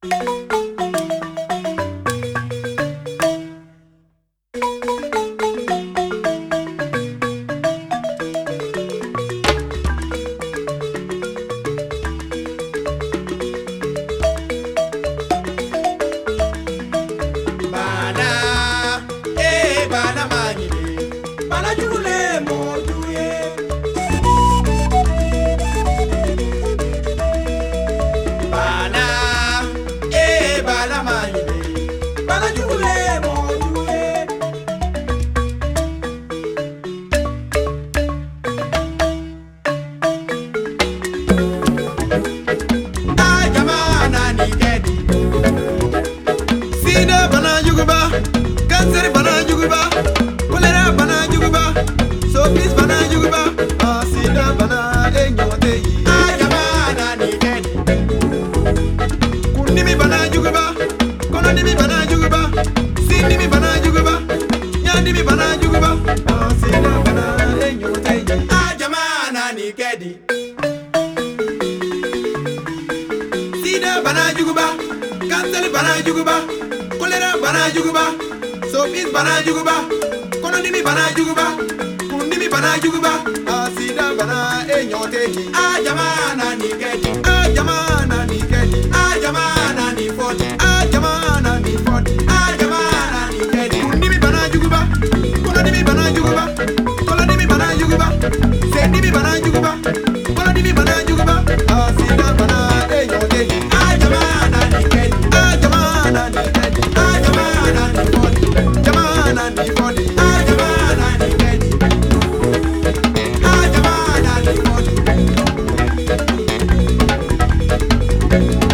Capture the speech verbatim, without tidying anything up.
Sida bana juguba, cancer bana juguba, cholera bana juguba, sopis bana juguba, ah sida bana enyote yi. Ah jamana ni kedi. Kunimi bana juguba, kononimi bana juguba, sindimi bana juguba, nyandimi bana juguba, ah sida bana enyote yi. Ah jamana ni kedi. Sida bana juguba, cancer bana juguba. Cholera bana juguba, sopis bana juguba, kononimi bana juguba, kundimi bana juguba, ah sida bana enyote hi. Ah jamana ni kedi, ah jamana ni kedi, ah jamana ni foti, ah jamana ni foti, ah jamana ni kedi. Kundimi bana juguba, kononimi bana juguba, kolonimi bana juguba, sendimi bana juguba, kolonimi bana juguba, ah sida bana enyote hi. Ah jamana ni kedi, ah jamana ni kedi. Jamana ni body, ah jamana ni kedi, ah jamana ni body.